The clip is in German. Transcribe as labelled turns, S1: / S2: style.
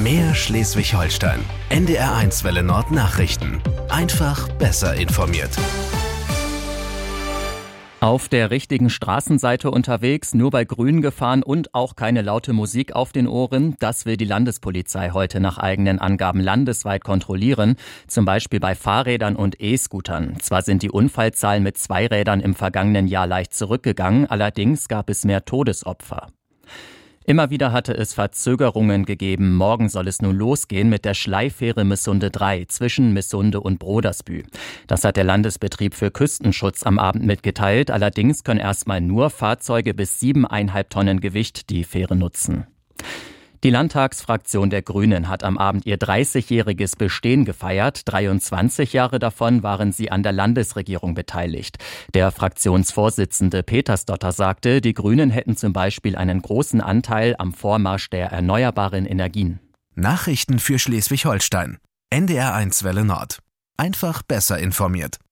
S1: Mehr Schleswig-Holstein. NDR1 Welle Nord Nachrichten. Einfach besser informiert.
S2: Auf der richtigen Straßenseite unterwegs, nur bei Grün gefahren und auch keine laute Musik auf den Ohren. Das will die Landespolizei heute nach eigenen Angaben landesweit kontrollieren. Zum Beispiel bei Fahrrädern und E-Scootern. Zwar sind die Unfallzahlen mit Zweirädern im vergangenen Jahr leicht zurückgegangen, allerdings gab es mehr Todesopfer. Immer wieder hatte es Verzögerungen gegeben. Morgen soll es nun losgehen mit der Schleifähre Missunde 3 zwischen Missunde und Brodersbü. Das hat der Landesbetrieb für Küstenschutz am Abend mitgeteilt. Allerdings können erstmal nur Fahrzeuge bis 7,5 Tonnen Gewicht die Fähre nutzen. Die Landtagsfraktion der Grünen hat am Abend ihr 30-jähriges Bestehen gefeiert. 23 Jahre davon waren sie an der Landesregierung beteiligt. Der Fraktionsvorsitzende Petersdotter sagte, die Grünen hätten zum Beispiel einen großen Anteil am Vormarsch der erneuerbaren Energien.
S1: Nachrichten für Schleswig-Holstein. NDR1 Welle Nord. Einfach besser informiert.